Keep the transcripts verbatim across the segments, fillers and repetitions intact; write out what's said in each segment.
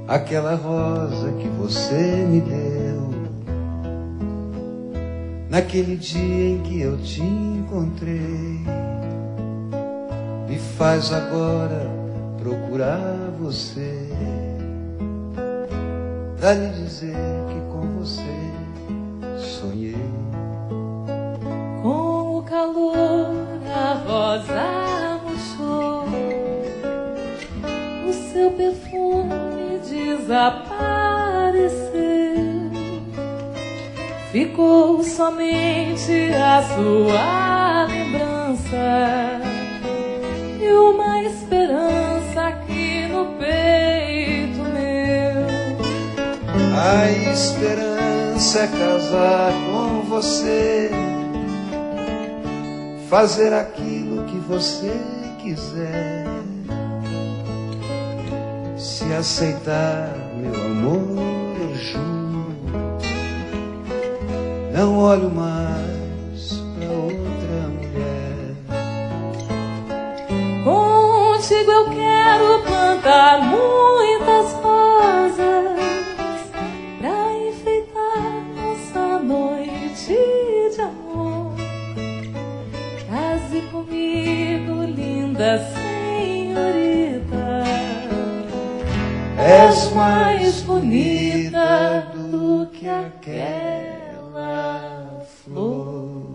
aquela rosa que você me deu naquele dia em que eu te encontrei, me faz agora procurar você, pra lhe dizer que com você sonhei. Com o calor a rosa murchou, o seu perfume desapareceu, ficou somente a sua lembrança e uma esperança aqui no peito meu. A esperança é casar com você, fazer aquilo que você quiser. Se aceitar, meu amor, eu juro, não olho mais pra outra mulher. Contigo eu quero plantar muitas rosas pra enfeitar nossa noite de amor. Case comigo, linda senhorita, És mais bonita do que aquela flor.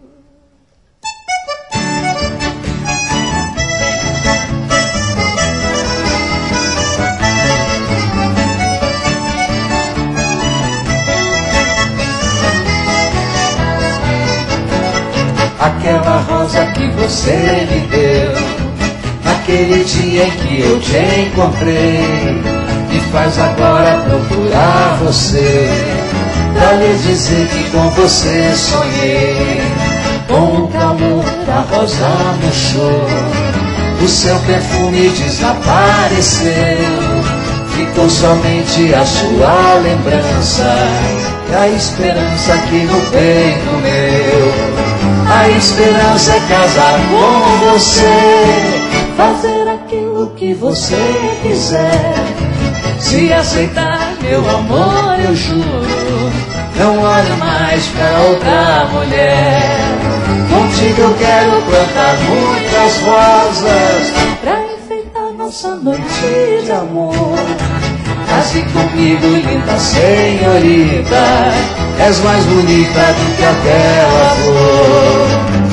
Aquela rosa que você me deu naquele dia em que eu te encontrei, me faz agora procurar você, pra lhe dizer que com você sonhei. Com o calor da rosa murchou, o seu perfume desapareceu, ficou somente a sua lembrança e a esperança aqui no peito meu. A esperança é casar com você, fazer aquilo que você quiser. Se aceitar, meu amor, eu juro, não olho mais pra outra mulher. Contigo eu quero plantar muitas rosas pra enfeitar nossa noite de amor. Case comigo, linda senhorita, és mais bonita do que aquela flor.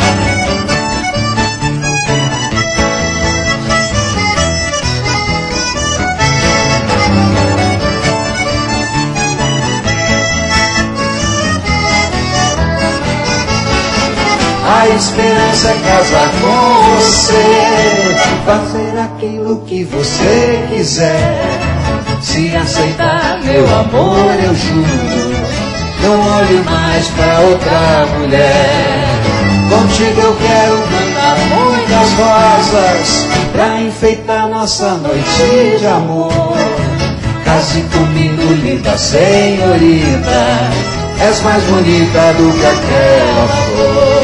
A esperança é casar com você, fazer aquilo que você quiser. Se aceitar, meu amor, eu juro, não olho mais pra outra mulher. Contigo eu quero plantar muitas rosas pra enfeitar nossa noite de amor. Case comigo, linda senhorita, és mais bonita do que aquela flor.